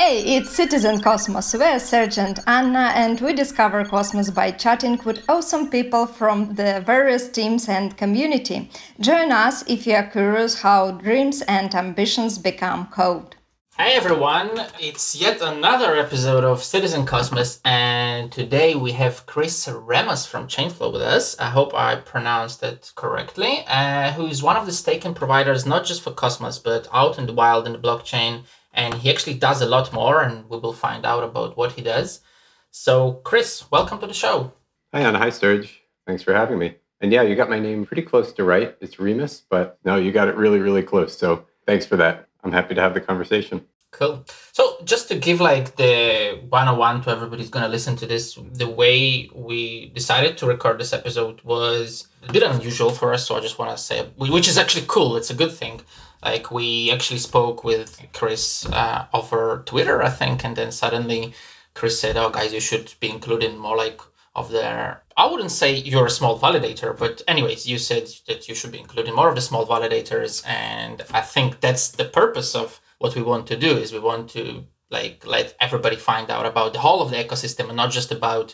Hey, it's Citizen Cosmos. We're Sergeant Anna, and we discover Cosmos by chatting with awesome people from the various teams and community. Join us if you are curious how dreams and ambitions become code. Hi everyone, it's yet another episode of Citizen Cosmos, and today we have Chris Remus from Chainflow with us. I hope I pronounced that correctly, who is one of the staking providers not just for Cosmos, but out in the wild in the blockchain, and he actually does a lot more, and we will find out about what he does. So Chris, welcome to the show. Hi Anna, hi Serge. Thanks for having me. And yeah, you got my name pretty close to right. It's Remus, but no, you got it really, really close. So thanks for that. I'm happy to have the conversation. Cool. So just to give like the 101 to everybody who's going to listen to this, the way we decided to record this episode was a bit unusual for us. So I just want to say, which is actually cool. It's a good thing. Like we actually spoke with Chris over Twitter, I think. And then suddenly Chris said, oh, guys, you should be included more like of their, I wouldn't say you're a small validator, but anyways, you said that you should be including more of the small validators. And I think that's the purpose of what we want to do is we want to like let everybody find out about the whole of the ecosystem and not just about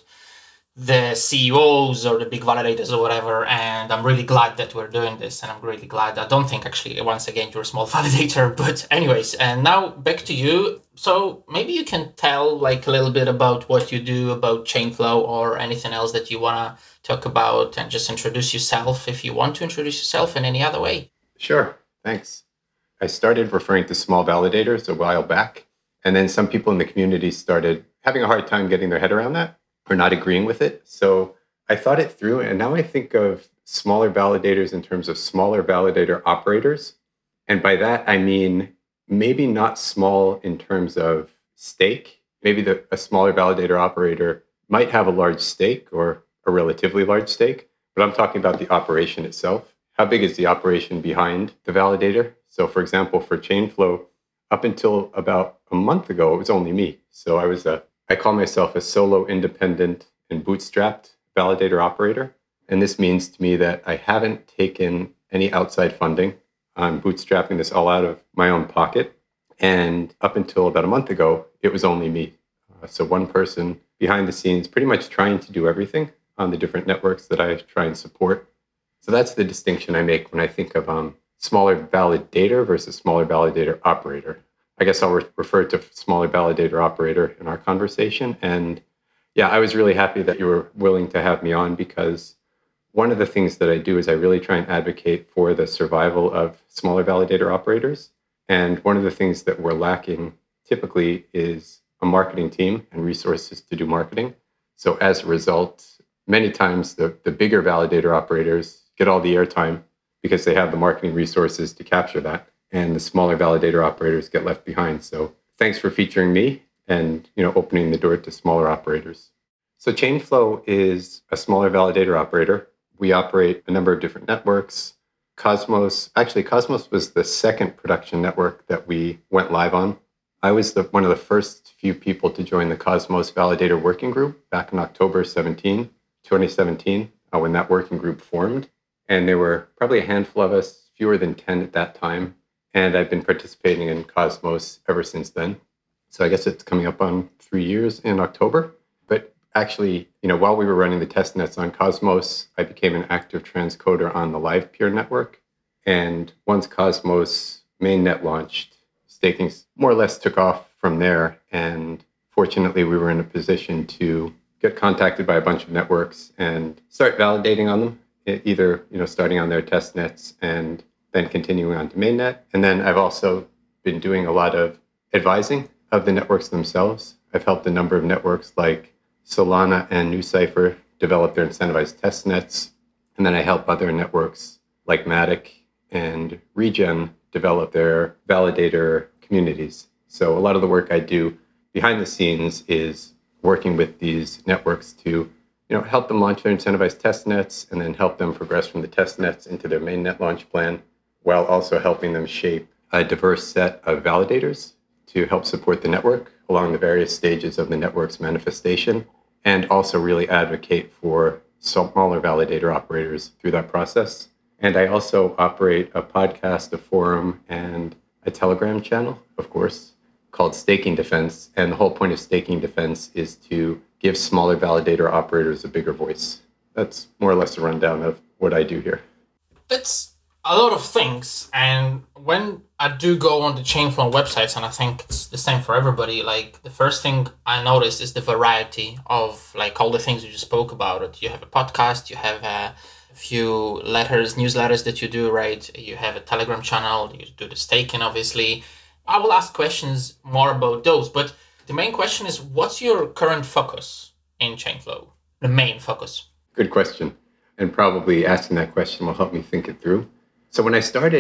the CEOs or the big validators or whatever. And I'm really glad that we're doing this. And I'm really glad. I don't think actually, once again, you're a small validator. But anyways, and now back to you. So maybe you can tell like a little bit about what you do about Chainflow or anything else that you want to talk about and just introduce yourself if you want to introduce yourself in any other way. Sure. Thanks. I started referring to small validators a while back, and then some people in the community started having a hard time getting their head around that or not agreeing with it. So I thought it through, and now I think of smaller validators in terms of smaller validator operators. And by that, I mean maybe not small in terms of stake. Maybe a smaller validator operator might have a large stake or a relatively large stake, but I'm talking about the operation itself. How big is the operation behind the validator? So for example, for Chainflow, up until about a month ago, it was only me. So I call myself a solo independent and bootstrapped validator operator. And this means to me that I haven't taken any outside funding. I'm bootstrapping this all out of my own pocket. And up until about a month ago, it was only me. So one person behind the scenes pretty much trying to do everything on the different networks that I try and support. So that's the distinction I make when I think of smaller validator versus smaller validator operator. I guess I'll refer to smaller validator operator in our conversation. And yeah, I was really happy that you were willing to have me on because one of the things that I do is I really try and advocate for the survival of smaller validator operators. And one of the things that we're lacking typically is a marketing team and resources to do marketing. So as a result, many times the bigger validator operators get all the airtime because they have the marketing resources to capture that, and the smaller validator operators get left behind. So thanks for featuring me and opening the door to smaller operators. So Chainflow is a smaller validator operator. We operate a number of different networks. Cosmos was the second production network that we went live on. I was one of the first few people to join the Cosmos Validator Working Group back in October 2017, when that working group formed. And there were probably a handful of us, fewer than 10 at that time. And I've been participating in Cosmos ever since then. So I guess it's coming up on 3 years in October. But actually, while we were running the test nets on Cosmos, I became an active transcoder on the LivePeer network. And once Cosmos mainnet launched, staking more or less took off from there. And fortunately, we were in a position to get contacted by a bunch of networks and start validating on them. Either starting on their test nets and then continuing on to mainnet. And then I've also been doing a lot of advising of the networks themselves. I've helped a number of networks like Solana and NuCypher develop their incentivized test nets. And then I help other networks like Matic and Regen develop their validator communities. So a lot of the work I do behind the scenes is working with these networks to help them launch their incentivized test nets and then help them progress from the test nets into their mainnet launch plan, while also helping them shape a diverse set of validators to help support the network along the various stages of the network's manifestation, and also really advocate for smaller validator operators through that process. And I also operate a podcast, a forum, and a Telegram channel, of course, called Staking Defense. And the whole point of Staking Defense is to give smaller validator operators a bigger voice. That's more or less a rundown of what I do here. It's a lot of things. And when I do go on the Chainflow websites, and I think it's the same for everybody, like the first thing I notice is the variety of like all the things you just spoke about. You have a podcast, you have a few newsletters that you do, right? You have a Telegram channel, you do the staking, obviously. I will ask questions more about those, but the main question is, what's your current focus in Chainflow? The main focus? Good question. And probably asking that question will help me think it through. So when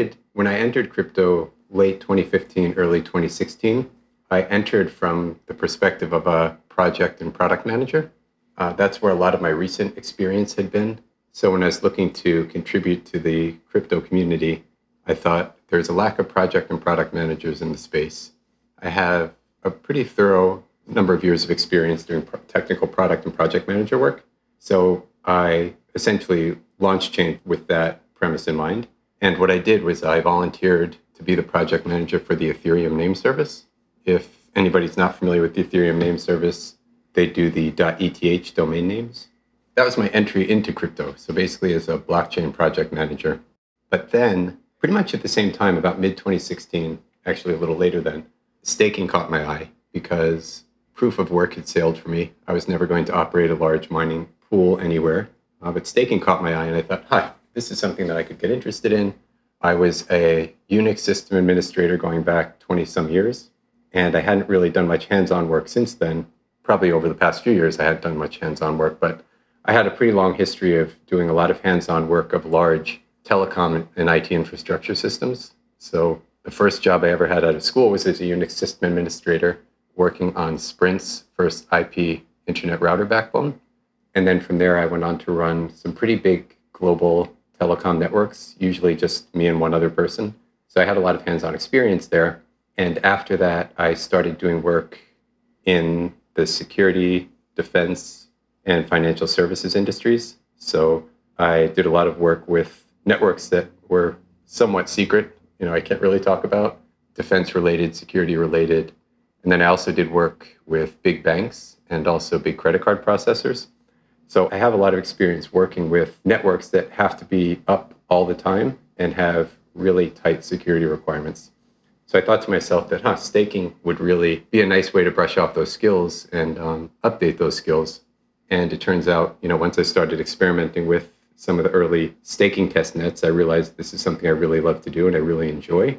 I entered crypto late 2015, early 2016, I entered from the perspective of a project and product manager. That's where a lot of my recent experience had been. So when I was looking to contribute to the crypto community, I thought there's a lack of project and product managers in the space. I have a pretty thorough number of years of experience doing technical product and project manager work. So I essentially launched Chain with that premise in mind. And what I did was I volunteered to be the project manager for the Ethereum name service. If anybody's not familiar with the Ethereum name service, they do the .eth domain names. That was my entry into crypto. So basically as a blockchain project manager. But then pretty much at the same time, about mid-2016, actually a little later then, staking caught my eye because proof of work had sailed for me. I was never going to operate a large mining pool anywhere. But staking caught my eye and I thought, hi, this is something that I could get interested in. I was a Unix system administrator going back 20 some years, and I hadn't really done much hands-on work since then. Probably over the past few years, I hadn't done much hands-on work, but I had a pretty long history of doing a lot of hands-on work of large telecom and IT infrastructure systems. So the first job I ever had out of school was as a Unix system administrator working on Sprint's first IP internet router backbone. And then from there, I went on to run some pretty big global telecom networks, usually just me and one other person. So I had a lot of hands-on experience there. And after that, I started doing work in the security, defense, and financial services industries. So I did a lot of work with networks that were somewhat secret, I can't really talk about, defense-related, security-related. And then I also did work with big banks and also big credit card processors. So I have a lot of experience working with networks that have to be up all the time and have really tight security requirements. So I thought to myself that, staking would really be a nice way to brush off those skills and update those skills. And it turns out, once I started experimenting with some of the early staking test nets, I realized this is something I really love to do and I really enjoy.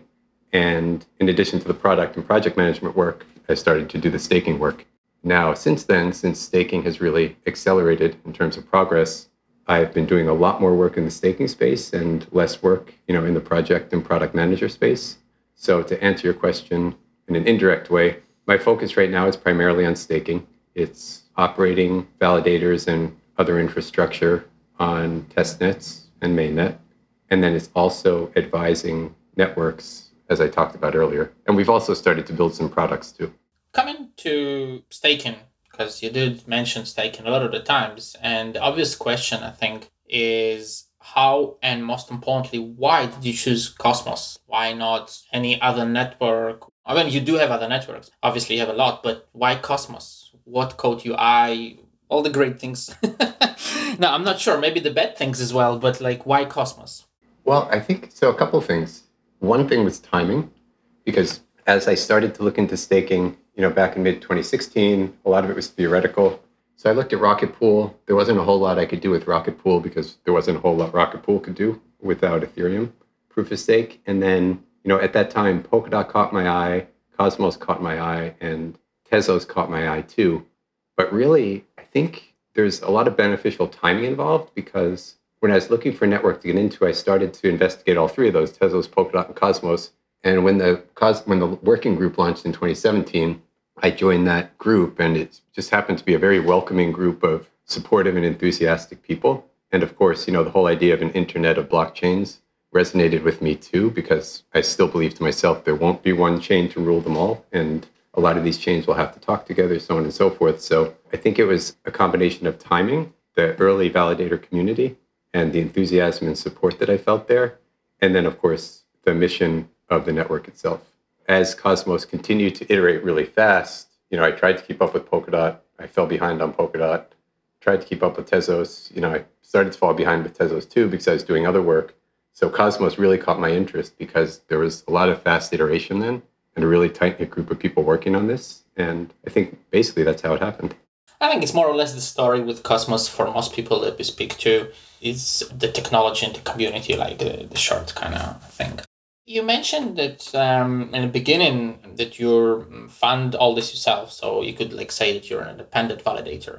And in addition to the product and project management work, I started to do the staking work. Now, since then, since staking has really accelerated in terms of progress, I've been doing a lot more work in the staking space and less work, in the project and product manager space. So to answer your question in an indirect way, my focus right now is primarily on staking. It's operating validators and other infrastructure on testnets and mainnet. And then it's also advising networks, as I talked about earlier. And we've also started to build some products too. Coming to staking, because you did mention staking a lot of the times, and the obvious question, I think, is how, and most importantly, why did you choose Cosmos? Why not any other network? I mean, you do have other networks. Obviously, you have a lot, but why Cosmos? What caught your eye? All the great things. No, I'm not sure. Maybe the bad things as well, but why Cosmos? Well, I think so. A couple of things. One thing was timing, because as I started to look into staking, back in mid-2016, a lot of it was theoretical. So I looked at Rocket Pool. There wasn't a whole lot I could do with Rocket Pool because there wasn't a whole lot Rocket Pool could do without Ethereum proof of stake. And then, at that time, Polkadot caught my eye, Cosmos caught my eye, and Tezos caught my eye too. But really, I think there's a lot of beneficial timing involved because when I was looking for a network to get into, I started to investigate all three of those, Tezos, Polkadot, and Cosmos. And when the working group launched in 2017, I joined that group, and it just happened to be a very welcoming group of supportive and enthusiastic people. And of course, the whole idea of an internet of blockchains resonated with me too, because I still believe to myself there won't be one chain to rule them all. And a lot of these chains will have to talk together, so on and so forth. So I think it was a combination of timing, the early validator community, and the enthusiasm and support that I felt there. And then, of course, the mission of the network itself. as Cosmos continued to iterate really fast, I tried to keep up with Polkadot. I fell behind on Polkadot. Tried to keep up with Tezos. I started to fall behind with Tezos too because I was doing other work. So Cosmos really caught my interest because there was a lot of fast iteration then and a really tight-knit group of people working on this. And I think basically that's how it happened. I think it's more or less the story with Cosmos for most people that we speak to is the technology and the community, like the short kind of thing. You mentioned that in the beginning that you fund all this yourself, so you could say that you're an independent validator.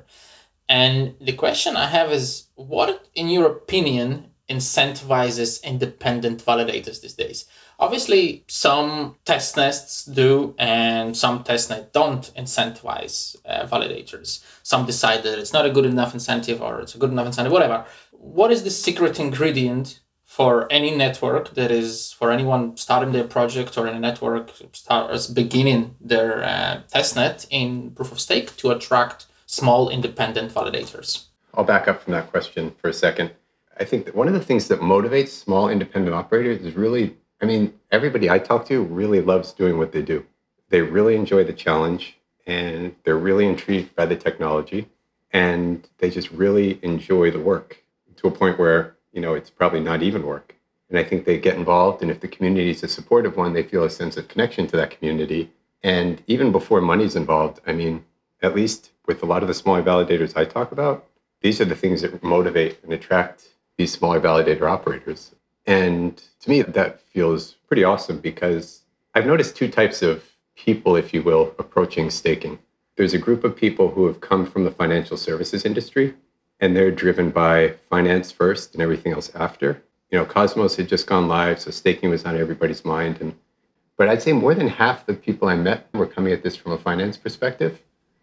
And the question I have is, what, in your opinion, incentivizes independent validators these days? Obviously, some testnets do, and some testnets don't incentivize validators. Some decide that it's not a good enough incentive or it's a good enough incentive, whatever. What is the secret ingredient for any network that is, for anyone starting their project or in a network beginning their testnet in proof of stake to attract small independent validators? I'll back up from that question for a second. I think that one of the things that motivates small independent operators is really, everybody I talk to really loves doing what they do. They really enjoy the challenge and they're really intrigued by the technology and they just really enjoy the work to a point where, it's probably not even work. And I think they get involved, and if the community is a supportive one, they feel a sense of connection to that community. And even before money's involved, at least with a lot of the smaller validators I talk about, these are the things that motivate and attract these smaller validator operators. And to me, that feels pretty awesome because I've noticed two types of people, if you will, approaching staking. There's a group of people who have come from the financial services industry, and they're driven by finance first and everything else after. Cosmos had just gone live, so staking was on everybody's mind. But I'd say more than half the people I met were coming at this from a finance perspective.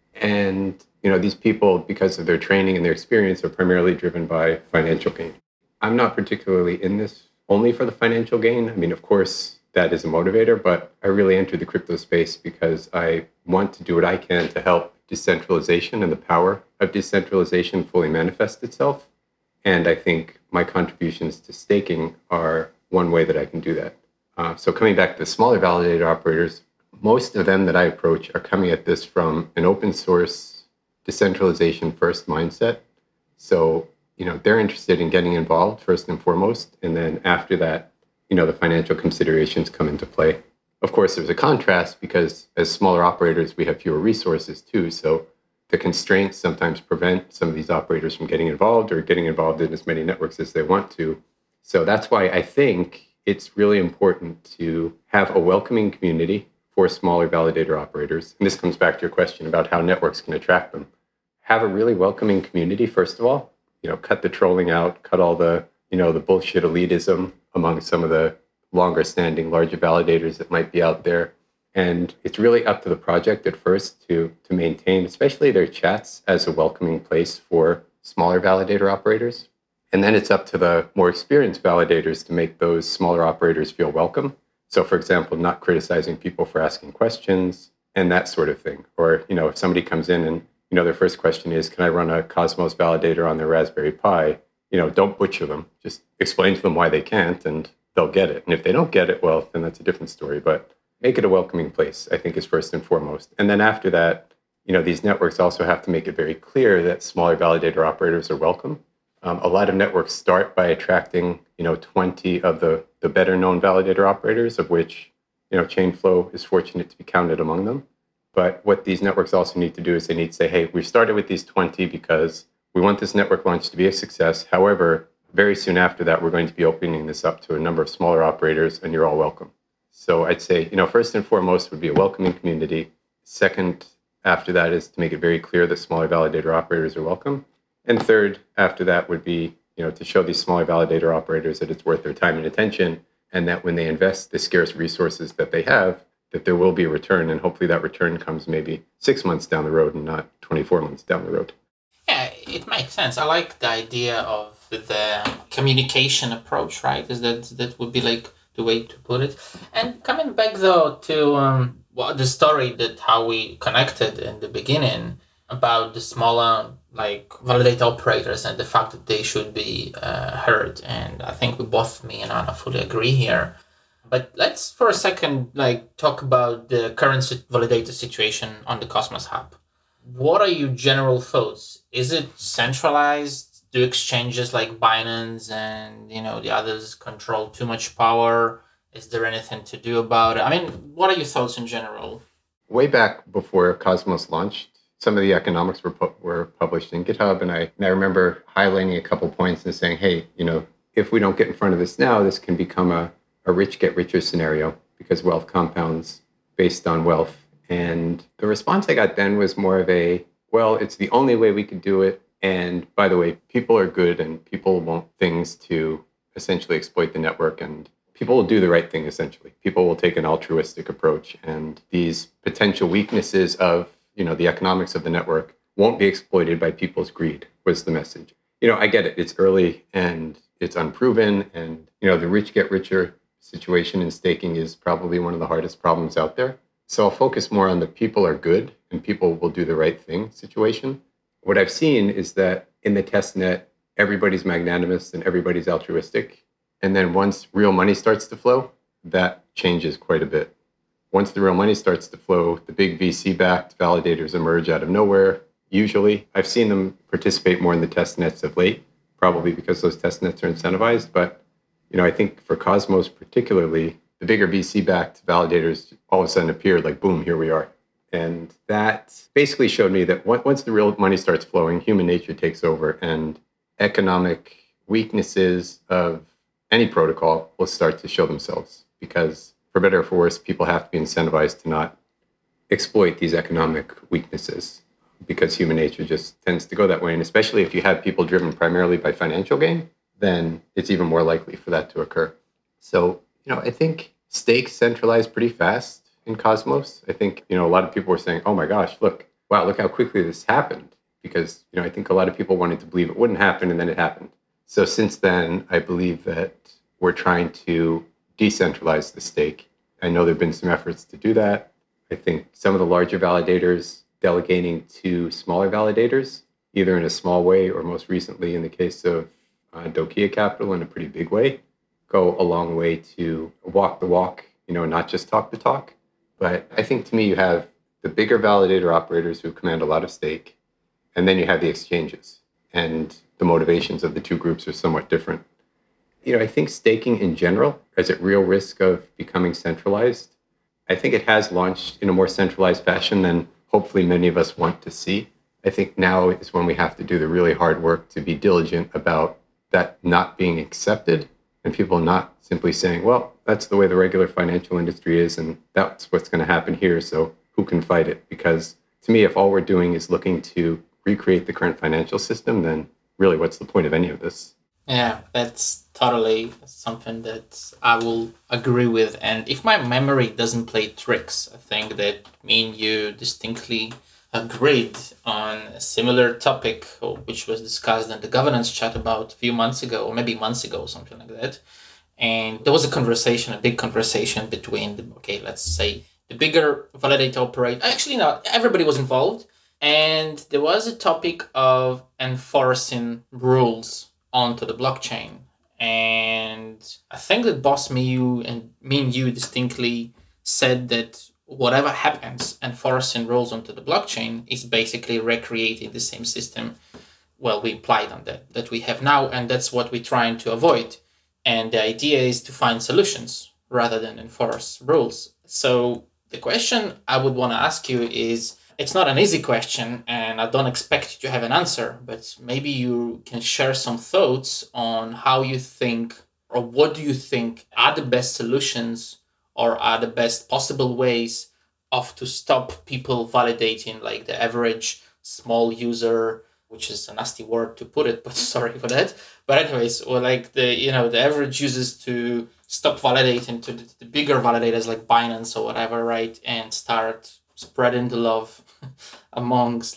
And, these people, because of their training and their experience, are primarily driven by financial gain. I'm not particularly in this only for the financial gain. Of course, that is a motivator, but I really entered the crypto space because I want to do what I can to help decentralization and the power of decentralization fully manifest itself. And I think my contributions to staking are one way that I can do that. So coming back to the smaller validator operators, most of them that I approach are coming at this from an open source decentralization first mindset. So, they're interested in getting involved first and foremost. And then after that, the financial considerations come into play. Of course, there's a contrast because as smaller operators, we have fewer resources too. So the constraints sometimes prevent some of these operators from getting involved or getting involved in as many networks as they want to. So that's why I think it's really important to have a welcoming community for smaller validator operators. And this comes back to your question about how networks can attract them. Have a really welcoming community, first of all. Cut the trolling out, cut all the, the bullshit elitism among some of the longer standing, larger validators that might be out there. And it's really up to the project at first to maintain, especially their chats, as a welcoming place for smaller validator operators. And then it's up to the more experienced validators to make those smaller operators feel welcome. So, for example, not criticizing people for asking questions and that sort of thing. Or, if somebody comes in and, their first question is, can I run a Cosmos validator on their Raspberry Pi? Don't butcher them. Just explain to them why they can't and they'll get it. And if they don't get it, well, then that's a different story. But make it a welcoming place, I think, is first and foremost. And then after that, these networks also have to make it very clear that smaller validator operators are welcome. A lot of networks start by attracting, 20 of the better known validator operators, of which, Chainflow is fortunate to be counted among them. But what these networks also need to do is they need to say, hey, we've started with these 20 because we want this network launch to be a success. However, very soon after that, we're going to be opening this up to a number of smaller operators, and you're all welcome. So I'd say, first and foremost would be a welcoming community. Second, after that, is to make it very clear that smaller validator operators are welcome. And third, after that, would be, to show these smaller validator operators that it's worth their time and attention, and that when they invest the scarce resources that they have, that there will be a return, and hopefully that return comes maybe 6 months down the road and not 24 months down the road. Yeah, it makes sense. I like the idea of the communication approach, right? That would be the way to put it. And coming back though to the story that how we connected in the beginning about the smaller validate operators and the fact that they should be heard. And I think we both, me and Anna, fully agree here. But let's for a second talk about the current validator situation on the Cosmos Hub. What are your general thoughts? Is it centralized? Do exchanges like Binance and the others control too much power? Is there anything to do about it? I mean, what are your thoughts in general? Way back before Cosmos launched, some of the economics were published in GitHub, and I remember highlighting a couple points and saying, hey, if we don't get in front of this now, this can become a rich get richer scenario because wealth compounds based on wealth. And the response I got then was more of well, it's the only way we could do it. And by the way, people are good and people want things to essentially exploit the network, and people will do the right thing, essentially. People will take an altruistic approach, and these potential weaknesses of, the economics of the network won't be exploited by people's greed, was the message. I get it. It's early and it's unproven, and, the rich get richer situation in staking is probably one of the hardest problems out there. So I'll focus more on the people are good and people will do the right thing situation. What I've seen is that in the test net, everybody's magnanimous and everybody's altruistic. And then once real money starts to flow, that changes quite a bit. Once the real money starts to flow, the big VC-backed validators emerge out of nowhere. Usually, I've seen them participate more in the test nets of late, probably because those test nets are incentivized. But I think for Cosmos particularly, the bigger VC-backed validators all of a sudden appeared like, boom, here we are. And that basically showed me that once the real money starts flowing, human nature takes over, and economic weaknesses of any protocol will start to show themselves, because for better or for worse, people have to be incentivized to not exploit these economic weaknesses, because human nature just tends to go that way. And especially if you have people driven primarily by financial gain, then it's even more likely for that to occur. So, I think stakes centralized pretty fast in Cosmos. I think, a lot of people were saying, oh my gosh, look how quickly this happened. Because, I think a lot of people wanted to believe it wouldn't happen, and then it happened. So since then, I believe that we're trying to decentralize the stake. I know there have been some efforts to do that. I think some of the larger validators delegating to smaller validators, either in a small way or most recently in the case of Dokia Capital in a pretty big way, go a long way to walk the walk, not just talk the talk. But I think to me, you have the bigger validator operators who command a lot of stake, and then you have the exchanges. And the motivations of the two groups are somewhat different. I think staking in general is at real risk of becoming centralized. I think it has launched in a more centralized fashion than hopefully many of us want to see. I think now is when we have to do the really hard work to be diligent about that not being accepted, and people not simply saying, well, that's the way the regular financial industry is, and that's what's going to happen here, so who can fight it? Because to me, if all we're doing is looking to recreate the current financial system, then really what's the point of any of this? Yeah, that's totally something that I will agree with. And if my memory doesn't play tricks, I think that me and you distinctly agreed on a similar topic, which was discussed in the governance chat about a few months ago, or maybe months ago, something like that. And there was a big conversation between, let's say the bigger validator operator. Actually, no, everybody was involved. And there was a topic of enforcing rules onto the blockchain. And I think that boss me and you distinctly said that whatever happens, enforcing rules onto the blockchain is basically recreating the same system. Well, we implied on that we have now, and that's what we're trying to avoid. And the idea is to find solutions rather than enforce rules. So the question I would want to ask you is, it's not an easy question, and I don't expect you to have an answer, but maybe you can share some thoughts on how you think, or what do you think are the best solutions or are the best possible ways to stop people validating, like the average small user, which is a nasty word to put it, but sorry for that. But anyways, or like the average users to stop validating to the bigger validators like Binance or whatever, right? And start spreading the love amongst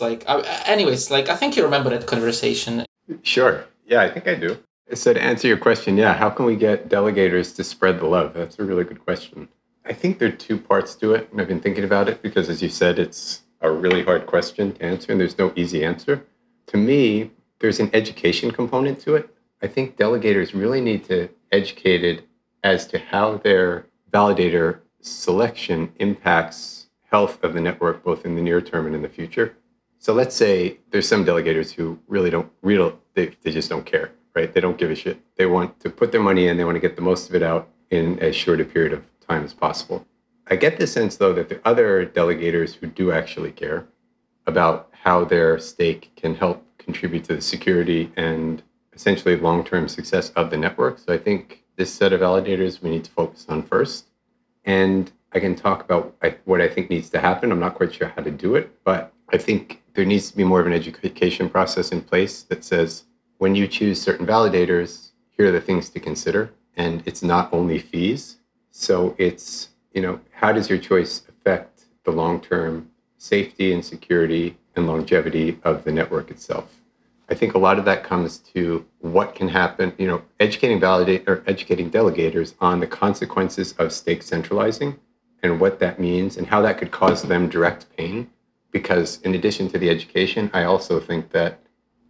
I think you remember that conversation. Sure. Yeah, I think I do. So to answer your question, how can we get delegators to spread the love? That's a really good question. I think there are two parts to it, and I've been thinking about it because, as you said, it's a really hard question to answer, and there's no easy answer. To me, there's an education component to it. I think delegators really need to be educated as to how their validator selection impacts health of the network, both in the near term and in the future. So let's say there's some delegators who really they just don't care, right? They don't give a shit. They want to put their money in, they want to get the most of it out in as short a period of time as possible. I get the sense, though, that the other delegators who do actually care about how their stake can help contribute to the security and essentially long-term success of the network. So I think this set of validators we need to focus on first. And I can talk about what I think needs to happen. I'm not quite sure how to do it, but I think there needs to be more of an education process in place that says, when you choose certain validators, here are the things to consider. And it's not only fees. So it's, how does your choice affect the long-term safety and security and longevity of the network itself? I think a lot of that comes to what can happen, educating delegators on the consequences of stake centralizing and what that means and how that could cause them direct pain. Because in addition to the education, I also think that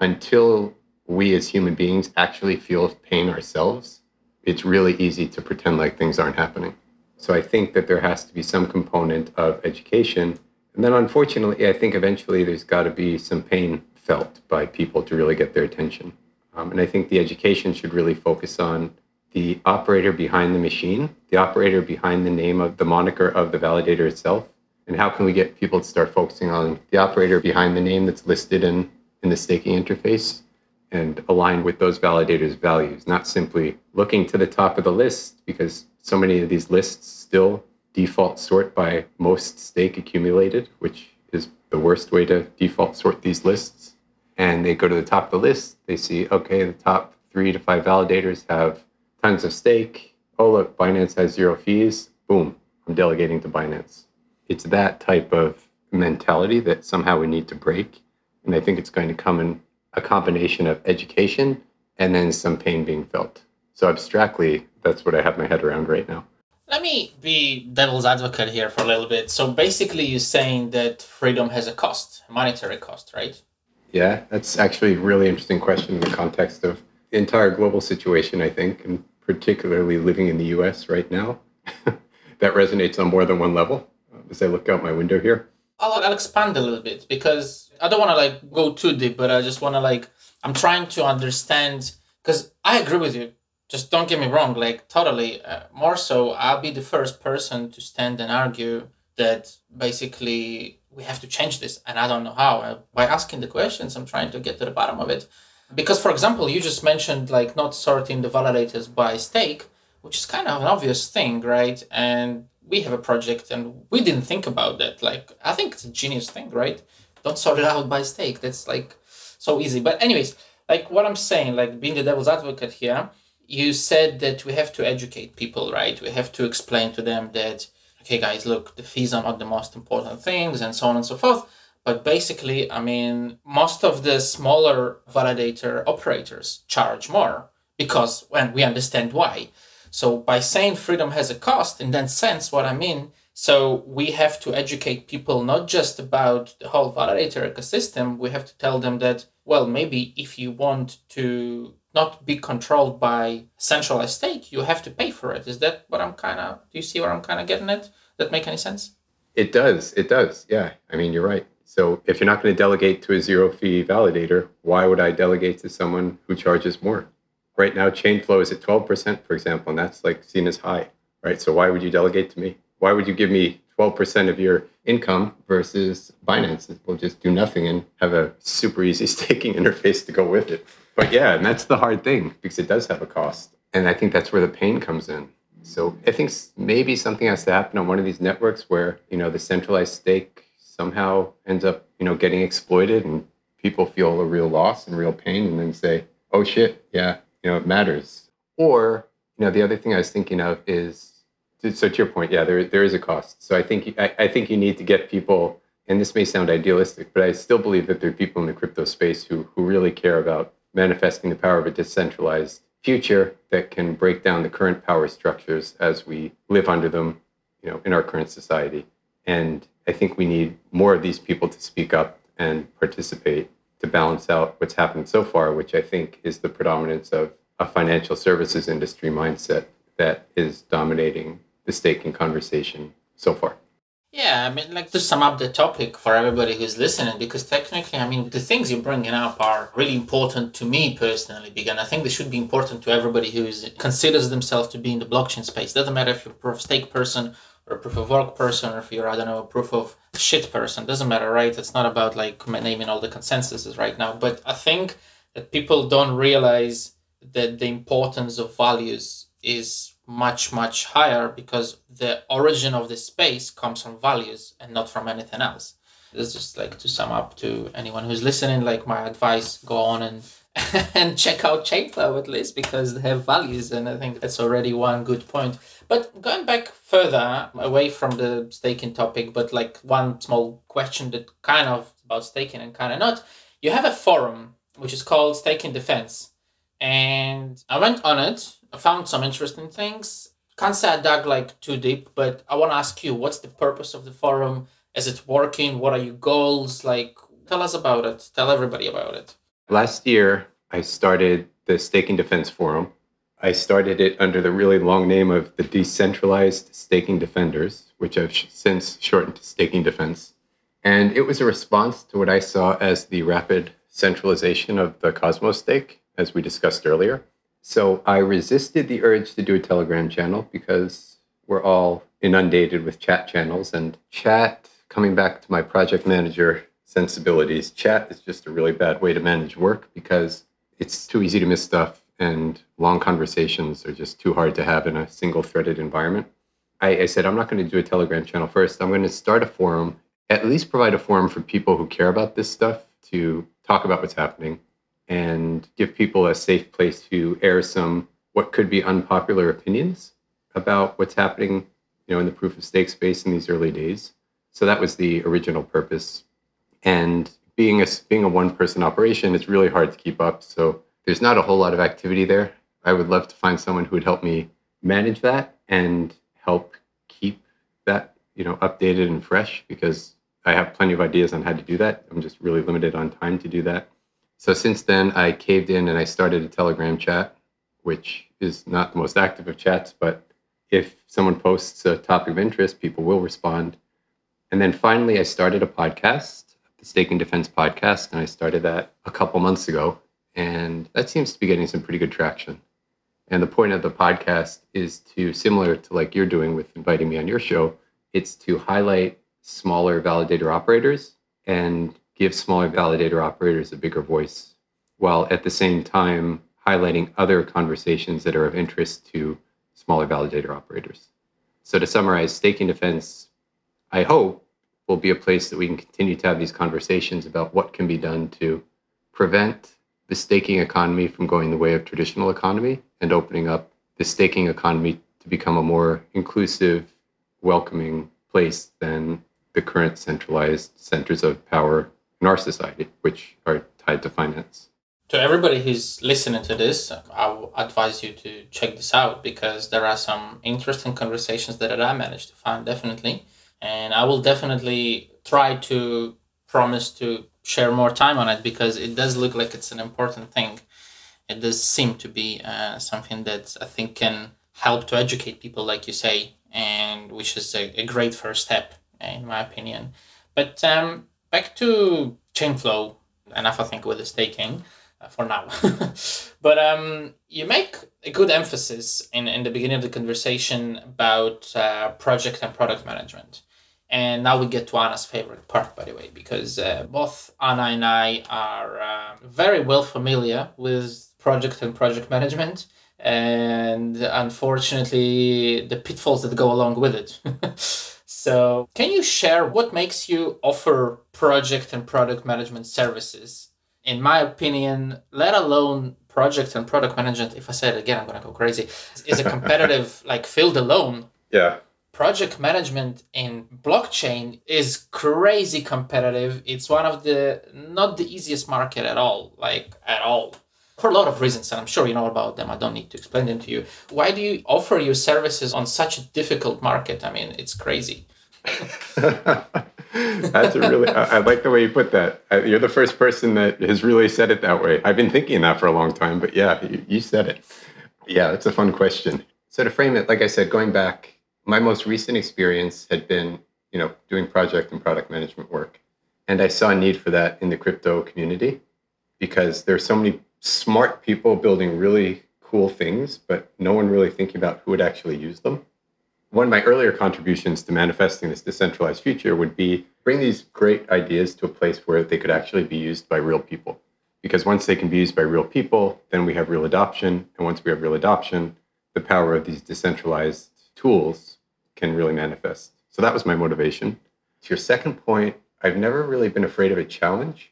until we as human beings actually feel pain ourselves, it's really easy to pretend like things aren't happening. So I think that there has to be some component of education. And then unfortunately, I think eventually there's got to be some pain felt by people to really get their attention. And I think the education should really focus on the operator behind the machine, the operator behind the name of the moniker of the validator itself. And how can we get people to start focusing on the operator behind the name that's listed in the staking interface and aligned with those validators' values, not simply looking to the top of the list, because so many of these lists still default sort by most stake accumulated, which is the worst way to default sort these lists. And they go to the top of the list, they see, okay, the top 3 to 5 validators have tons of stake. Oh, look, Binance has 0 fees. Boom, I'm delegating to Binance. It's that type of mentality that somehow we need to break. And I think it's going to come in a combination of education and then some pain being felt. So abstractly, that's what I have my head around right now. Let me be devil's advocate here for a little bit. So basically you're saying that freedom has a cost, a monetary cost, right? Yeah, that's actually a really interesting question in the context of the entire global situation, I think, and particularly living in the US right now. That resonates on more than one level as I look out my window here. I'll expand a little bit because I don't want to go too deep, but I just want to I'm trying to understand, because I agree with you. Just don't get me wrong, totally. More so, I'll be the first person to stand and argue that basically we have to change this. And I don't know how. By asking the questions, I'm trying to get to the bottom of it. Because, for example, you just mentioned not sorting the validators by stake, which is kind of an obvious thing, right? And we have a project and we didn't think about that. I think it's a genius thing, right? Don't sort it out by stake. That's so easy. But anyways, what I'm saying, being the devil's advocate here, you said that we have to educate people, right? We have to explain to them that, okay, guys, look, the fees are not the most important things and so on and so forth. But basically, most of the smaller validator operators charge more because when we understand why. So by saying freedom has a cost, in that sense, what I mean, so we have to educate people not just about the whole validator ecosystem. We have to tell them that, well, maybe if you want to not be controlled by centralized stake, you have to pay for it. Is that what do you see where I'm kind of getting at? Does that make any sense? It does. Yeah. You're right. So if you're not going to delegate to a 0 fee validator, why would I delegate to someone who charges more? Right now, chain flow is at 12%, for example, and that's seen as high, right? So why would you delegate to me? Why would you give me 12% of your income versus Binance? We'll just do nothing and have a super easy staking interface to go with it. But yeah, and that's the hard thing because it does have a cost. And I think that's where the pain comes in. So I think maybe something has to happen on one of these networks where, the centralized stake somehow ends up, getting exploited and people feel a real loss and real pain and then say, oh shit, yeah, it matters. Or, the other thing I was thinking of is, so to your point, yeah, there is a cost. So I think you need to get people, and this may sound idealistic, but I still believe that there are people in the crypto space who really care about manifesting the power of a decentralized future that can break down the current power structures as we live under them, in our current society. And I think we need more of these people to speak up and participate to balance out what's happened so far, which I think is the predominance of a financial services industry mindset that is dominating the staking conversation so far. Yeah, I mean, like to sum up the topic for everybody who's listening, because technically, I mean, the things you're bringing up are really important to me personally, and I think they should be important to everybody who considers themselves to be in the blockchain space. Doesn't matter if you're a proof of stake person or a proof of work person, or if you're, I don't know, a proof of shit person. Doesn't matter, right? It's not about like naming all the consensuses right now. But I think that people don't realize that the importance of values is much, much higher, because the origin of the space comes from values and not from anything else. It's just like to sum up to anyone who's listening, like my advice, go on and and check out Chainflow at least, because they have values, and I think that's already one good point. But going back further away from the staking topic, but like one small question that kind of about staking and kind of not, you have a forum which is called Staking Defense, and I went on it. I found some interesting things. Can't say I dug like too deep, but I want to ask you, what's the purpose of the forum? Is it working? What are your goals? Like, tell us about it. Tell everybody about it. Last year, I started the Staking Defense Forum. I started it under the really long name of the Decentralized Staking Defenders, which I've since shortened to Staking Defense. And it was a response to what I saw as the rapid centralization of the Cosmos stake, as we discussed earlier. So I resisted the urge to do a Telegram channel because we're all inundated with chat channels, and chat, coming back to my project manager sensibilities, chat is just a really bad way to manage work because it's too easy to miss stuff, and long conversations are just too hard to have in a single threaded environment. I said, I'm not going to do a Telegram channel first. I'm going to start a forum, at least provide a forum for people who care about this stuff to talk about what's happening, and give people a safe place to air some what could be unpopular opinions about what's happening, in the proof of stake space in these early days. So that was the original purpose. And being a one-person operation, it's really hard to keep up. So there's not a whole lot of activity there. I would love to find someone who would help me manage that and help keep that, updated and fresh, because I have plenty of ideas on how to do that. I'm just really limited on time to do that. So since then, I caved in and I started a Telegram chat, which is not the most active of chats, but if someone posts a topic of interest, people will respond. And then finally, I started a podcast, the Staking Defense podcast, and I started that a couple months ago. And that seems to be getting some pretty good traction. And the point of the podcast is to, similar to like you're doing with inviting me on your show, it's to highlight smaller validator operators and give smaller validator operators a bigger voice, while at the same time highlighting other conversations that are of interest to smaller validator operators. So to summarize, Staking Defense, I hope, will be a place that we can continue to have these conversations about what can be done to prevent the staking economy from going the way of traditional economy and opening up the staking economy to become a more inclusive, welcoming place than the current centralized centers of power in our society, which are tied to finance. To everybody who's listening to this, I would advise you to check this out, because there are some interesting conversations that I managed to find, definitely. And I will definitely try to promise to share more time on it, because it does look like it's an important thing. It does seem to be something that I think can help to educate people, like you say, and which is a great first step, in my opinion. But back to Chainflow, enough I think with the staking for now. But you make a good emphasis in the beginning of the conversation about project and product management. And now we get to Anna's favorite part, by the way, because both Anna and I are very well familiar with project and project management, and unfortunately the pitfalls that go along with it. So can you share what makes you offer project and product management services? In my opinion, let alone project and product management, if I say it again, I'm going to go crazy, is a competitive field alone. Yeah. Project management in blockchain is crazy competitive. It's one of not the easiest market at all, for a lot of reasons, and I'm sure you know about them. I don't need to explain them to you. Why do you offer your services on such a difficult market? I mean, it's crazy. That's I like the way you put that. You're the first person that has really said it that way. I've been thinking that for a long time, but yeah, you said it. Yeah, that's a fun question. So to frame it, like I said, going back My most recent experience had been, doing project and product management work. And I saw a need for that in the crypto community because there's so many smart people building really cool things, but no one really thinking about who would actually use them. One of my earlier contributions to manifesting this decentralized future would be bring these great ideas to a place where they could actually be used by real people. Because once they can be used by real people, then we have real adoption. And once we have real adoption, the power of these decentralized tools can really manifest. So that was my motivation. To your second point, I've never really been afraid of a challenge.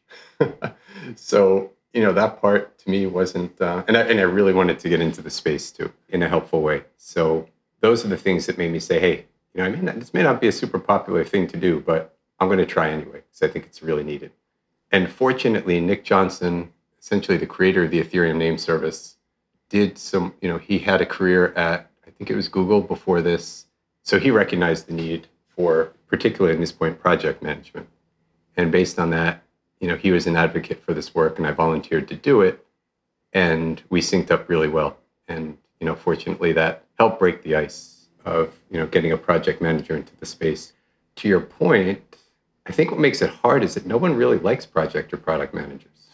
So, that part to me wasn't, and I really wanted to get into the space too in a helpful way. So those are the things that made me say, hey, this may not be a super popular thing to do, but I'm going to try anyway, because I think it's really needed. And fortunately, Nick Johnson, essentially the creator of the Ethereum name service, did some, he had a career at, I think it was Google before this. So he recognized the need for, particularly at this point, project management. And based on that, he was an advocate for this work and I volunteered to do it. And we synced up really well. And, fortunately that helped break the ice of, getting a project manager into the space. To your point, I think what makes it hard is that no one really likes project or product managers.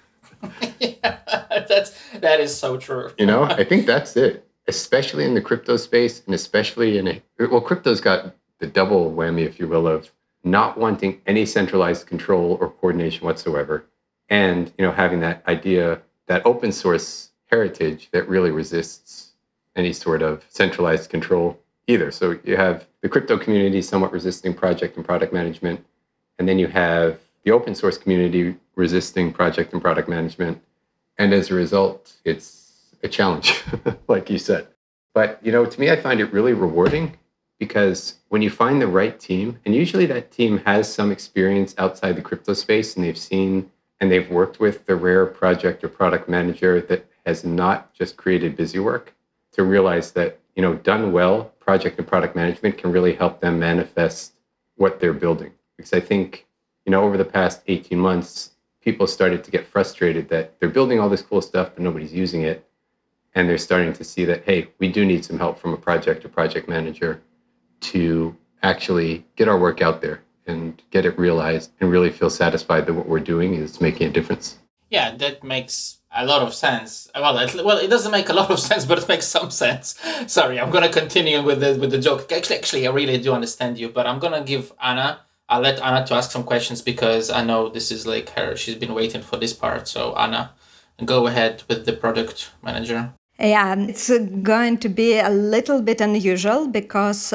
Yeah, that is so true. I think that's it, especially in the crypto space and especially crypto's got the double whammy, if you will, of not wanting any centralized control or coordination whatsoever. And, having that idea, that open source heritage that really resists any sort of centralized control either. So you have the crypto community somewhat resisting project and product management. And then you have the open source community resisting project and product management. And as a result, it's a challenge, like you said. But, to me, I find it really rewarding because when you find the right team, and usually that team has some experience outside the crypto space and they've worked with the rare project or product manager that has not just created busy work, to realize that, done well, project and product management can really help them manifest what they're building. Because I think, over the past 18 months, people started to get frustrated that they're building all this cool stuff, but nobody's using it. And they're starting to see that, hey, we do need some help from a project or project manager to actually get our work out there and get it realized and really feel satisfied that what we're doing is making a difference. Yeah, that makes a lot of sense. Well, it doesn't make a lot of sense, but it makes some sense. Sorry, I'm going to continue with the joke. Actually, I really do understand you, but I'm going to give I'll let Anna to ask some questions because I know this is like her. She's been waiting for this part. So Anna, go ahead with the product manager. Yeah, it's going to be a little bit unusual because,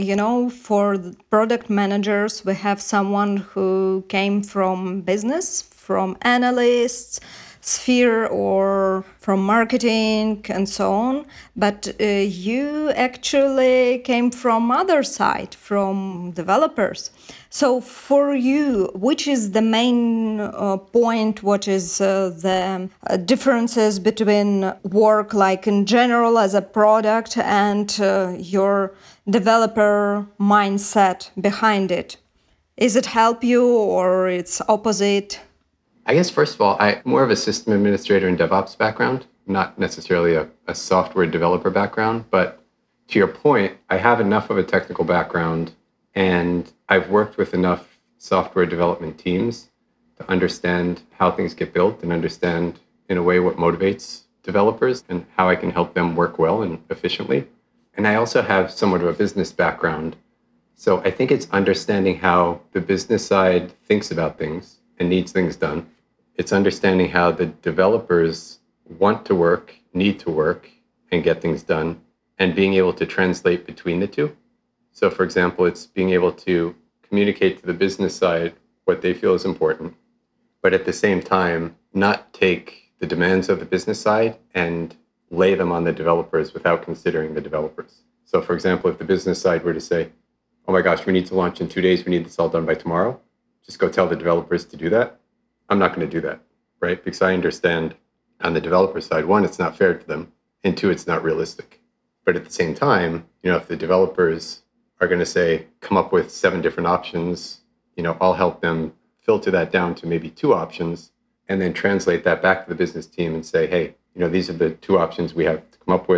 for the product managers, we have someone who came from business, from analysts, sphere, or from marketing and so on. But you actually came from other side, from developers. So for you, which is the main point? What is the differences between work like in general as a product and your developer mindset behind it? Is it help you or it's opposite? I guess, first of all, I'm more of a system administrator and DevOps background, not necessarily a software developer background. But to your point, I have enough of a technical background and I've worked with enough software development teams to understand how things get built and understand, in a way, what motivates developers and how I can help them work well and efficiently. And I also have somewhat of a business background. So I think it's understanding how the business side thinks about things and needs things done. It's understanding how the developers want to work, need to work, and get things done, and being able to translate between the two. So, for example, it's being able to communicate to the business side what they feel is important, but at the same time, not take the demands of the business side and lay them on the developers without considering the developers. So, for example, if the business side were to say, oh my gosh, we need to launch in 2 days, we need this all done by tomorrow, just go tell the developers to do that. I'm not going to do that, right? Because I understand on the developer side, one, it's not fair to them, and two, it's not realistic. But at the same time, if the developers are going to say, come up with 7 different options, I'll help them filter that down to maybe 2 options and then translate that back to the business team and say, hey, these are the 2 options we have to come up with.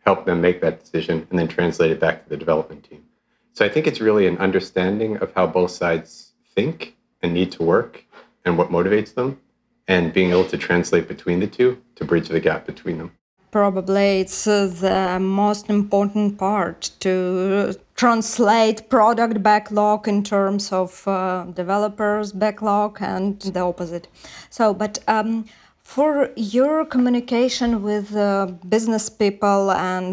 help them make that decision, and then translate it back to the development team. So I think it's really an understanding of how both sides think and need to work and what motivates them, and being able to translate between the two to bridge the gap between them. Probably it's the most important part to translate product backlog in terms of developers backlog and the opposite. So, but for your communication with business people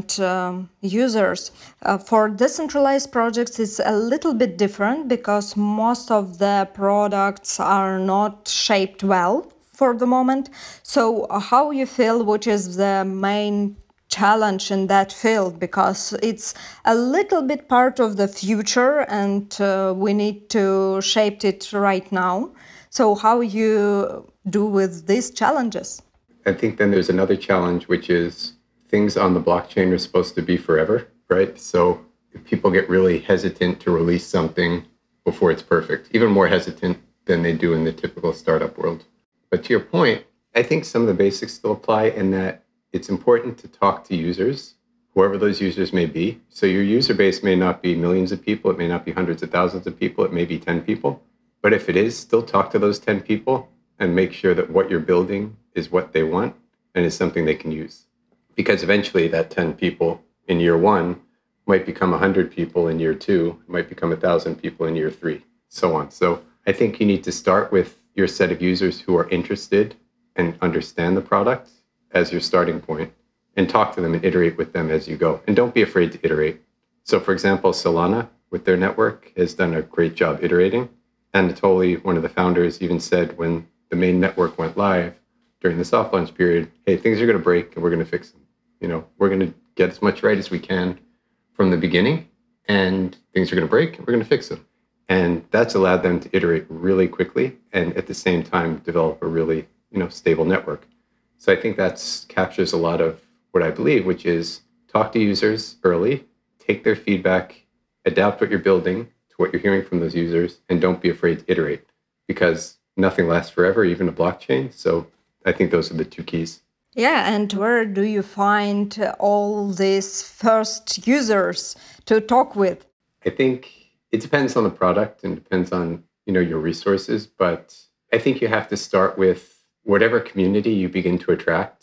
and users, for decentralized projects, it's a little bit different because most of the products are not shaped well for the moment. So how you feel, which is the main challenge in that field, because it's a little bit part of the future and we need to shape it right now. So how you do with these challenges? I think then there's another challenge, which is things on the blockchain are supposed to be forever, right? So if people get really hesitant to release something before it's perfect, even more hesitant than they do in the typical startup world. But to your point, I think some of the basics still apply in that it's important to talk to users, whoever those users may be. So your user base may not be millions of people. It may not be hundreds of thousands of people. It may be 10 people. But if it is, still talk to those 10 people and make sure that what you're building is what they want and is something they can use. Because eventually that 10 people in year one might become 100 people in year two, might become 1,000 people in year three, so on. So I think you need to start with your set of users who are interested and understand the product as your starting point, and talk to them and iterate with them as you go. And don't be afraid to iterate. So for example, Solana with their network has done a great job iterating. Anatoly, one of the founders, even said when the main network went live during the soft launch period, hey, things are going to break and we're going to fix them. You know, we're going to get as much right as we can from the beginning, and things are going to break and we're going to fix them. And that's allowed them to iterate really quickly and at the same time develop a really, stable network. So I think that captures a lot of what I believe, which is talk to users early, take their feedback, adapt what you're building to what you're hearing from those users, and don't be afraid to iterate, because nothing lasts forever, even a blockchain. So I think those are the two keys. Yeah, and where do you find all these first users to talk with? I think it depends on the product and depends on, your resources. But I think you have to start with whatever community you begin to attract.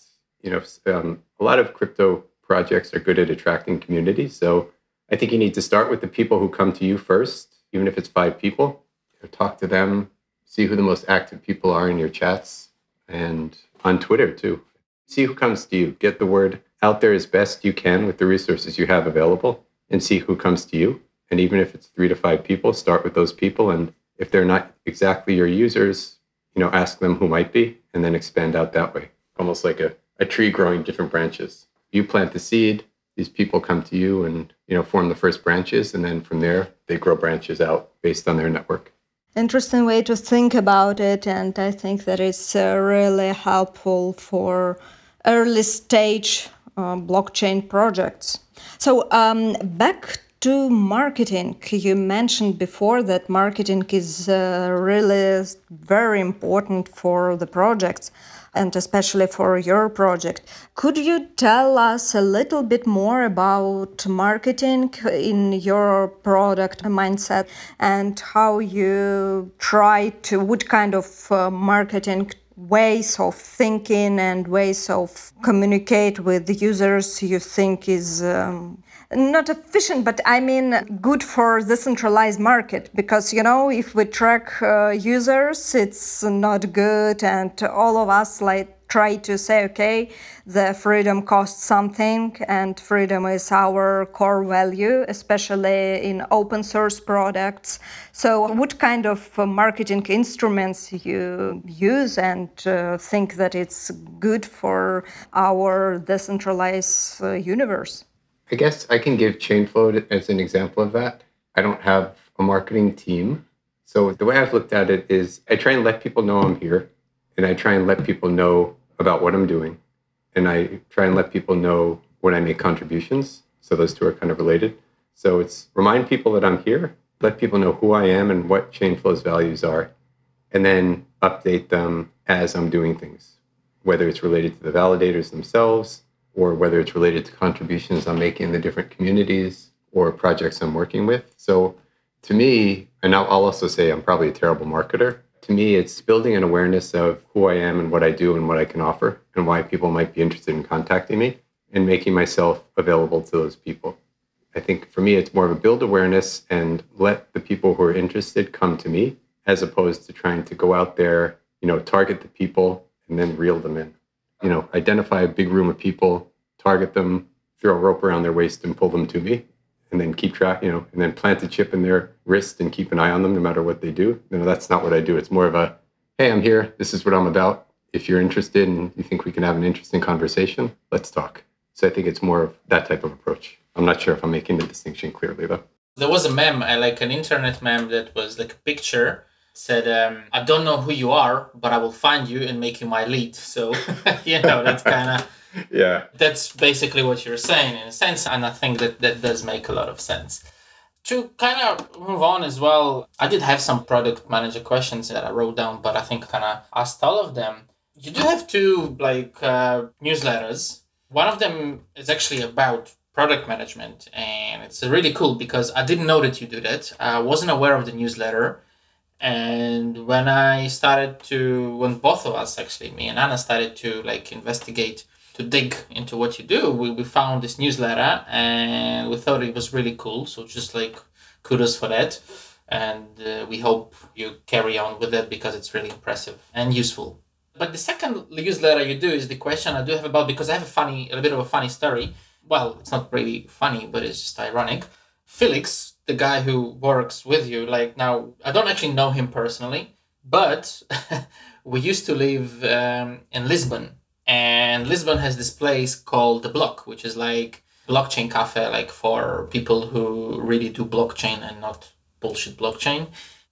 A lot of crypto projects are good at attracting communities. So I think you need to start with the people who come to you first, even if it's 5 people. Talk to them, see who the most active people are in your chats, and on Twitter too. See who comes to you. Get the word out there as best you can with the resources you have available, and see who comes to you. And even if it's 3 to 5 people, start with those people. And if they're not exactly your users, ask them who might be, and then expand out that way. Almost like a tree growing different branches. You plant the seed, these people come to you and, form the first branches. And then from there, they grow branches out based on their network. Interesting way to think about it. And I think that it's really helpful for early stage blockchain projects. So back to marketing. You mentioned before that marketing is really very important for the projects, and especially for your project. Could you tell us a little bit more about marketing in your product mindset and how you what kind of marketing ways of thinking and ways of communicate with the users you think is not efficient, but I mean good for the centralized market? Because, if we track users, it's not good. And all of us try to say, okay, the freedom costs something, and freedom is our core value, especially in open source products. So what kind of marketing instruments you use and think that it's good for our decentralized universe? I guess I can give Chainflow as an example of that. I don't have a marketing team. So the way I've looked at it is I try and let people know I'm here, and I try and let people know about what I'm doing. And I try and let people know when I make contributions. So those two are kind of related. So it's remind people that I'm here, let people know who I am and what Chainflow's values are, and then update them as I'm doing things, whether it's related to the validators themselves or whether it's related to contributions I'm making in the different communities or projects I'm working with. So to me, and I'll also say I'm probably a terrible marketer. To me, it's building an awareness of who I am and what I do and what I can offer and why people might be interested in contacting me and making myself available to those people. I think for me, it's more of a build awareness and let the people who are interested come to me as opposed to trying to go out there, target the people and then reel them in. Identify a big room of people, target them, throw a rope around their waist and pull them to me, and then keep track, and then plant a chip in their wrist and keep an eye on them no matter what they do. That's not what I do. It's more of a, hey, I'm here. This is what I'm about. If you're interested and you think we can have an interesting conversation, let's talk. So I think it's more of that type of approach. I'm not sure if I'm making the distinction clearly, though. There was a meme, like an internet meme that was like a picture, said, I don't know who you are, but I will find you and make you my lead. So, that's kind of, yeah, that's basically what you're saying in a sense. And I think that does make a lot of sense. To kind of move on as well, I did have some product manager questions that I wrote down, but I think I kind of asked all of them. You do have two newsletters. One of them is actually about product management, and it's really cool because I didn't know that you do that. I wasn't aware of the newsletter. And when both of us, actually, me and Anna, started to investigate, to dig into what you do, we found this newsletter and we thought it was really cool. So just kudos for that. And we hope you carry on with it because it's really impressive and useful. But the second newsletter you do is the question I do have about, because I have a bit of a funny story. Well, it's not really funny, but it's just ironic. Felix, the guy who works with you, now, I don't actually know him personally, but we used to live in Lisbon. And Lisbon has this place called The Block, which is like blockchain cafe, for people who really do blockchain and not bullshit blockchain.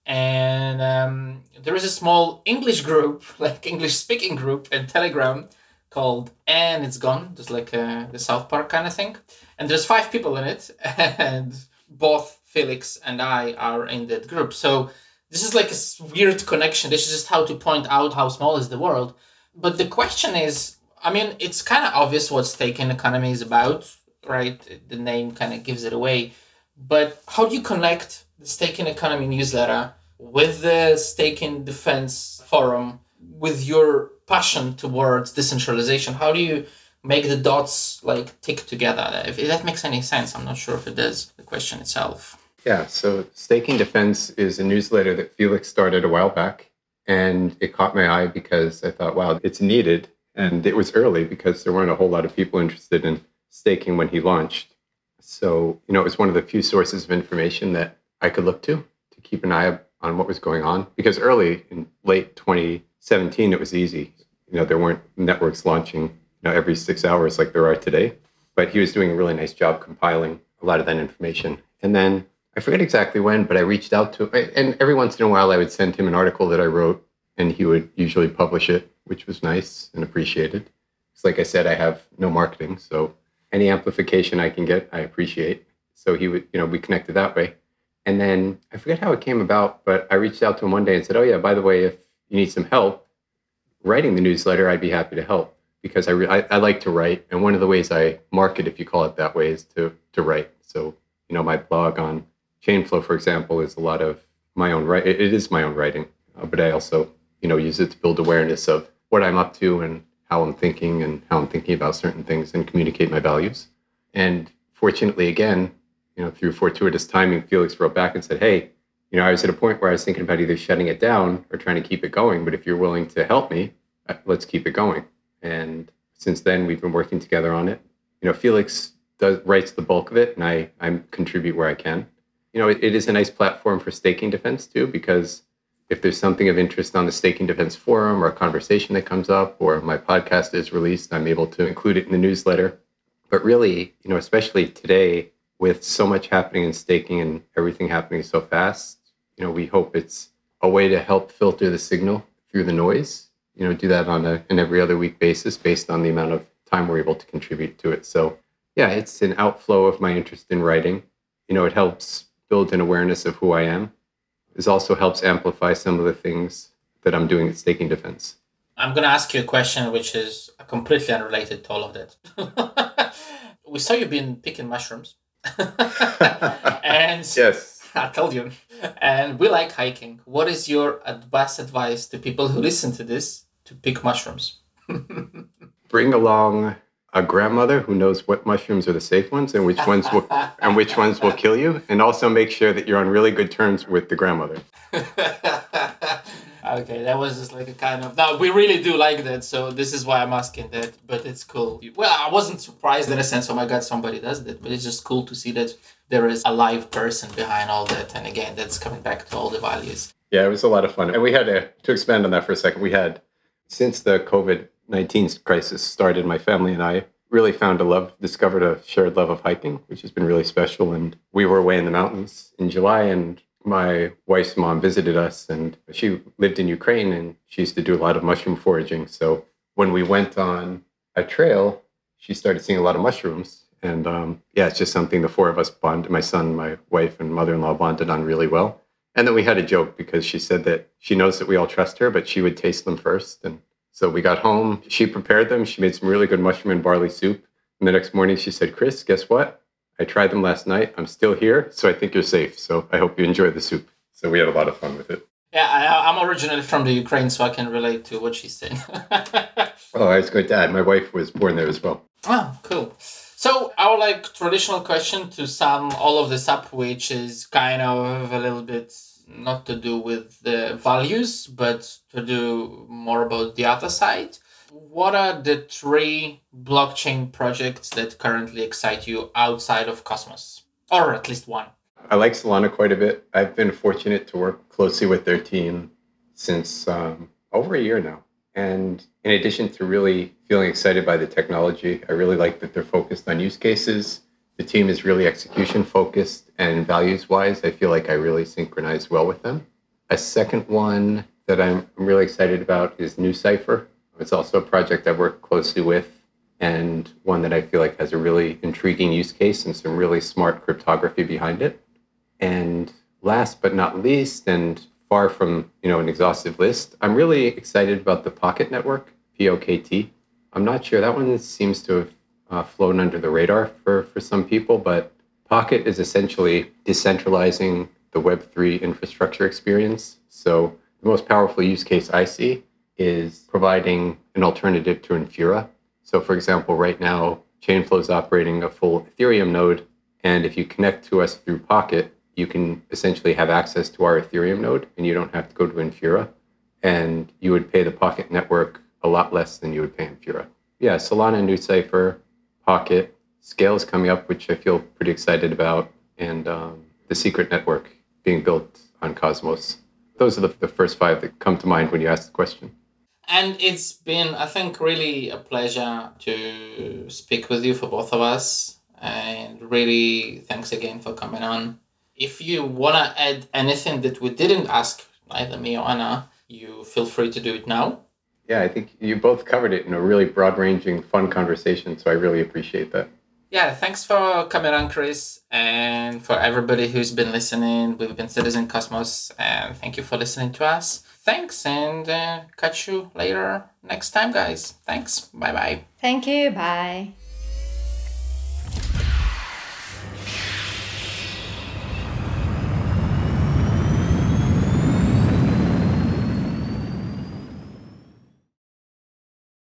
And there is a small English group, English-speaking group in Telegram called And It's Gone, just like the South Park kind of thing. And there's 5 people in it, and both Felix and I are in that group. So this is like a weird connection. This is just how to point out how small is the world. But the question is, it's kind of obvious what staking economy is about, right? The name kind of gives it away. But how do you connect the staking economy newsletter with the staking defense forum, with your passion towards decentralization? How do you make the dots tick together? If that makes any sense, I'm not sure if it does, the question itself. Yeah, so Staking Defense is a newsletter that Felix started a while back, and it caught my eye because I thought, wow, it's needed. And it was early because there weren't a whole lot of people interested in staking when he launched. So, it was one of the few sources of information that I could look to keep an eye on what was going on. Because early in late 2017, it was easy. There weren't networks launching every 6 hours like there are today. But he was doing a really nice job compiling a lot of that information. And then I forget exactly when, but I reached out to him. And every once in a while, I would send him an article that I wrote, and he would usually publish it, which was nice and appreciated. Because like I said, I have no marketing. So any amplification I can get, I appreciate. So he would, we connected that way. And then I forget how it came about, but I reached out to him one day and said, oh yeah, by the way, if you need some help writing the newsletter, I'd be happy to help. Because I like to write. And one of the ways I market, if you call it that way, is to write. So, my blog on Chainflow, for example, is a lot of my own writing. It is my own writing, but I also, use it to build awareness of what I'm up to and how I'm thinking about certain things and communicate my values. And fortunately, again, through fortuitous timing, Felix wrote back and said, hey, I was at a point where I was thinking about either shutting it down or trying to keep it going. But if you're willing to help me, let's keep it going. And since then, we've been working together on it. Felix writes the bulk of it, and I contribute where I can. It is a nice platform for staking defense, too, because if there's something of interest on the Staking Defense forum or a conversation that comes up or my podcast is released, I'm able to include it in the newsletter. But really, especially today, with so much happening in staking and everything happening so fast, we hope it's a way to help filter the signal through the noise. Do that on an every other week basis based on the amount of time we're able to contribute to it. So yeah, it's an outflow of my interest in writing. It helps build an awareness of who I am. It also helps amplify some of the things that I'm doing at Staking Defense. I'm going to ask you a question which is completely unrelated to all of that. We saw you been picking mushrooms. And Yes. I told you. And we like hiking. What is your best advice to people who listen to this to pick mushrooms? Bring along a grandmother who knows what mushrooms are the safe ones and which ones will kill you, and also make sure that you're on really good terms with the grandmother. Okay, that was just like a kind of... No, we really do like that, so this is why I'm asking that, but it's cool. Well, I wasn't surprised in a sense, oh my god, somebody does that, but it's just cool to see that there is a live person behind all that, and again, that's coming back to all the values. Yeah, it was a lot of fun. And we had to expand on that for a second, we had, since the COVID-19 crisis started, my family and I really discovered a shared love of hiking, which has been really special. And we were away in the mountains in July, and my wife's mom visited us, and she lived in Ukraine, and she used to do a lot of mushroom foraging. So when we went on a trail, she started seeing a lot of mushrooms. And it's just something the four of us bonded, my son, my wife, and mother-in-law bonded on really well. And then we had a joke because she said that she knows that we all trust her, but she would taste them first. And so we got home, she prepared them. She made some really good mushroom and barley soup. And the next morning she said, Chris, guess what? I tried them last night. I'm still here, so I think you're safe. So I hope you enjoy the soup. So we had a lot of fun with it. Yeah, I'm originally from the Ukraine, so I can relate to what she's saying. Oh, I was going to add, my wife was born there as well. Oh, cool. So our traditional question to sum all of this up, which is kind of a little bit not to do with the values, but to do more about the other side. What are the 3 blockchain projects that currently excite you outside of Cosmos? Or at least one. I like Solana quite a bit. I've been fortunate to work closely with their team since over a year now. And in addition to really feeling excited by the technology, I really like that they're focused on use cases. The team is really execution focused, and values-wise, I feel like I really synchronize well with them. A second one that I'm really excited about is NuCypher. It's also a project I've worked closely with, and one that I feel like has a really intriguing use case and some really smart cryptography behind it. And last but not least, and far from an exhaustive list, I'm excited about the Pocket Network, POKT. I'm not sure, that one seems to have flown under the radar for some people, but Pocket is essentially decentralizing the Web3 infrastructure experience. So the most powerful use case I see is providing an alternative to Infura. So for example, right now, Chainflow is operating a full Ethereum node, and if you connect to us through Pocket, you can essentially have access to our Ethereum node, and you don't have to go to Infura, and you would pay the Pocket network a lot less than you would pay Infura. Yeah, Solana, NuCypher, Pocket, Scale is coming up, which I feel pretty excited about, and the Secret Network being built on Cosmos. Those are the first 5 that come to mind when you ask the question. And it's been, I think, really a pleasure to speak with you for both of us. And really, thanks again for coming on. If you want to add anything that we didn't ask, either me or Anna, you feel free to do it now. Yeah, I think you both covered it in a really broad-ranging, fun conversation, so I really appreciate that. Yeah, thanks for coming on, Chris, and for everybody who's been listening. We've been Citizen Cosmos, and thank you for listening to us. Thanks, and catch you later next time, guys. Thanks. Bye-bye. Thank you. Bye.